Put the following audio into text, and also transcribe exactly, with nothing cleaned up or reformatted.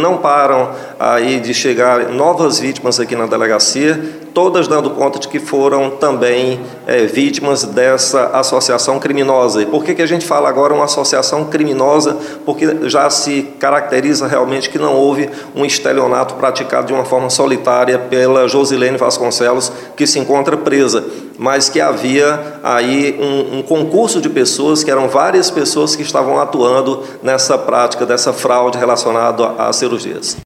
não param aí de chegar novas vítimas aqui na delegacia, todas dando conta de que foram também é, vítimas dessa associação criminosa. E por que que a gente fala agora uma associação criminosa? Porque já se caracteriza realmente que não houve um estelionato praticado de uma forma solitária pela Josilene Vasconcelos, que se encontra presa, mas que havia aí um, um concurso de pessoas, que eram várias pessoas que estavam atuando nessa prática, dessa fraude relacionada às cirurgias.